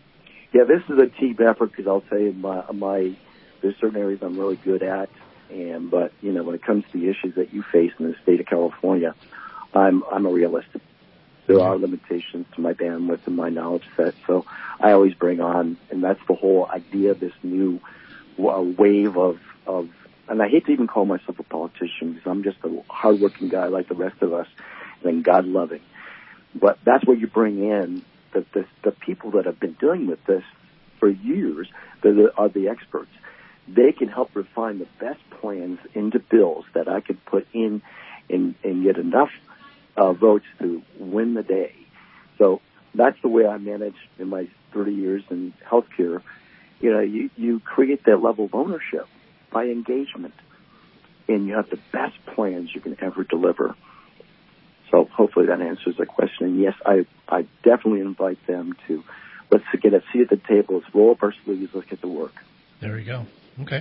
Yeah, this is a team effort because I'll tell you, my, my there's certain areas I'm really good at, and but you know when it comes to the issues that you face in the state of California, I'm I'm a realist. There are limitations to my bandwidth and my knowledge set, so I always bring on, and that's the whole idea of this new uh, wave of of. And I hate to even call myself a politician because I'm just a hardworking guy like the rest of us, and God-loving. But that's where you bring in the, the, the people that have been dealing with this for years, that are the experts. They can help refine the best plans into bills that I could put in and, and get enough uh, votes to win the day. So that's the way I manage in my thirty years in healthcare. You know, you, you create that level of ownership by engagement, and you have the best plans you can ever deliver. So hopefully that answers the question. And yes, I, I definitely invite them to, let's get a seat at the table, let's roll up our sleeves, let's get to work. There we go. Okay.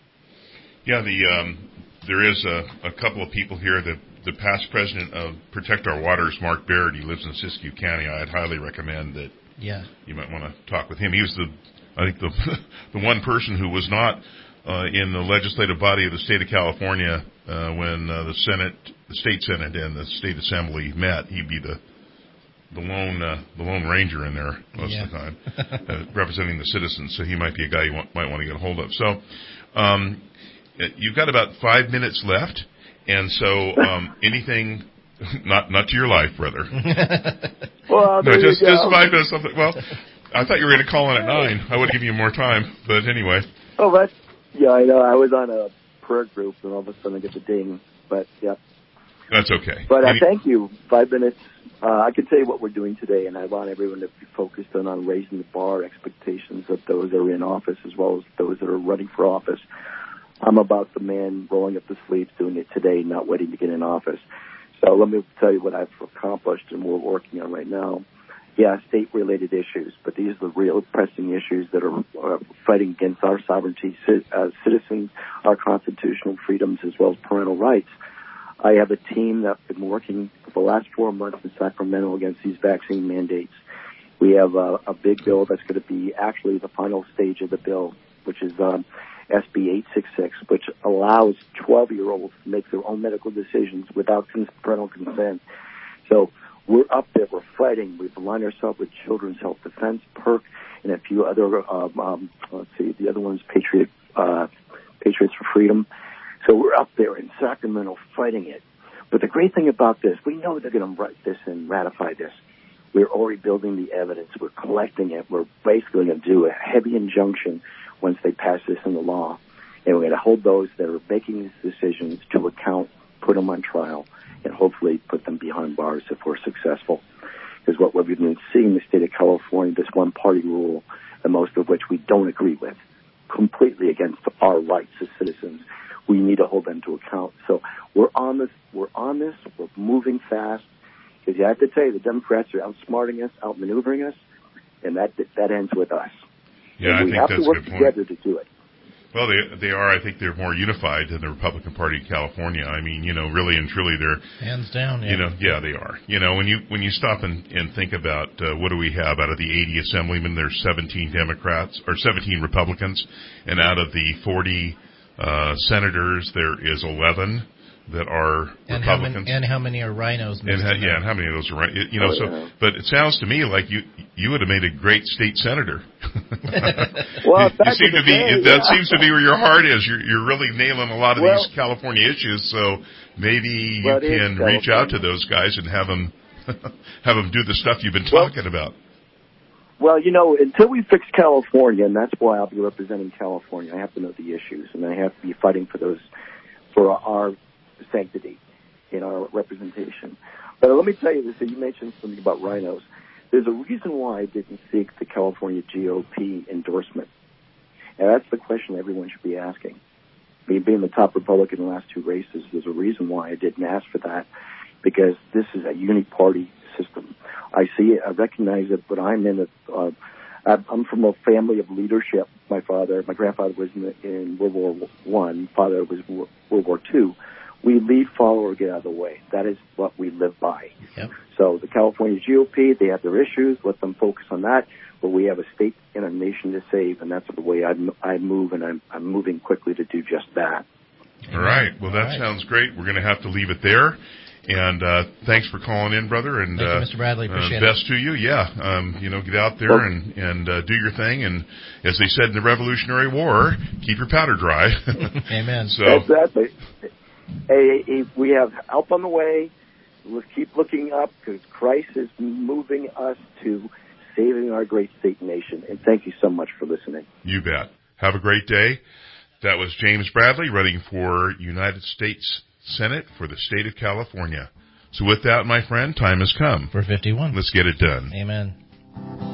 Yeah, the um, there is a, a couple of people here. The, the past president of Protect Our Waters, Mark Baird, he lives in Siskiyou County. I'd highly recommend that yeah. you might want to talk with him. He was the, I think, the the one person who was not Uh, in the legislative body of the state of California uh, when uh, the Senate, the state Senate, and the state assembly met. He'd be the the lone uh, the lone ranger in there most yeah. of the time, uh, representing the citizens. So he might be a guy you want, might want to get a hold of. So um, you've got about five minutes left, and so um, anything. Not not to your life, brother. Well, no, just you just five minutes. Well, I thought you were going to call in at nine. I would have given you more time, but anyway. Oh, that's. Yeah, I know. I was on a prayer group, and all of a sudden I get the ding. But, yeah. That's okay. But uh, Any- thank you. Five minutes. Uh, I can tell you what we're doing today, and I want everyone to be focused on, on raising the bar expectations of those that are in office as well as those that are running for office. I'm about the man rolling up the sleeves, doing it today, not waiting to get in office. So let me tell you what I've accomplished and we're working on right now. Yeah, state-related issues, but these are the real pressing issues that are uh, fighting against our sovereignty, uh, citizens, our constitutional freedoms, as well as parental rights. I have a team that's been working for the last four months in Sacramento against these vaccine mandates. We have a, a big bill that's going to be actually the final stage of the bill, which is um, S B eight sixty-six, which allows twelve-year-olds to make their own medical decisions without parental consent. So we're up there, we're fighting. We've aligned ourselves with Children's Health Defense, PERC, and a few other, um, um, let's see, the other one's Patriot, uh, Patriots for Freedom. So we're up there in Sacramento fighting it. But the great thing about this, we know they're going to write this and ratify this. We're already building the evidence. We're collecting it. We're basically going to do a heavy injunction once they pass this into law. And we're going to hold those that are making these decisions to account, put them on trial, and hopefully put them behind bars if we're successful. Because what we've been seeing in the state of California, this one-party rule, and most of which we don't agree with, completely against our rights as citizens. We need to hold them to account. So we're on this. We're on this. We're moving fast. Because you have to tell you, the Democrats are outsmarting us, outmaneuvering us, and that that ends with us. Yeah, and we I think have that's to work a good together point. to do it. Well, they they are. I think they're more unified than the Republican Party of California. I mean, you know, really and truly, they're hands down. Yeah. You know, yeah, they are. You know, when you when you stop and, and think about uh, what do we have out of the eighty assemblymen, there's seventeen Democrats or seventeen Republicans, and out of the forty uh, senators, there is eleven that are and Republicans. How many, and how many are rhinos? And ha- yeah, and how many of those are right? You know, oh, so yeah. but it sounds to me like you you would have made a great state senator. well, you, you seem to be day, that yeah. seems to be where your heart is. You're you're really nailing a lot of well, these California issues. So maybe you well, can reach out to those guys and have them have them do the stuff you've been well, talking about. Well, you know, until we fix California, and that's why I'll be representing California, I have to know the issues, and I have to be fighting for those for our sanctity in our representation. But let me tell you this, you mentioned something about rhinos. There's a reason why I didn't seek the California G O P endorsement. And that's the question everyone should be asking. Me being the top Republican in the last two races, there's a reason why I didn't ask for that, because this is a uni-party system. I see it, I recognize it, but I'm in a, uh, I'm from a family of leadership. My father, my grandfather was in, the, in World War One, father was World War Two. We lead, follow, or get out of the way. That is what we live by. Yep. So the California G O P, they have their issues. Let them focus on that. but we have a state and a nation to save, and that's the way I, I move, and I'm, I'm moving quickly to do just that. All right. Well, that All right. sounds great. We're going to have to leave it there. And uh, thanks for calling in, brother. And Thank you, uh, Mister Bradley. Appreciate uh, it. best to you. Yeah. Um, you know, get out there and and uh, do your thing. And as they said in the Revolutionary War, keep your powder dry. Amen. So exactly. Hey, hey, we have help on the way. Let's keep looking up because Christ is moving us to saving our great state and nation. And thank you so much for listening. You bet. Have a great day. That was James Bradley running for United States Senate for the state of California. So with that, my friend, time has come. For fifty-one. Let's get it done. Amen.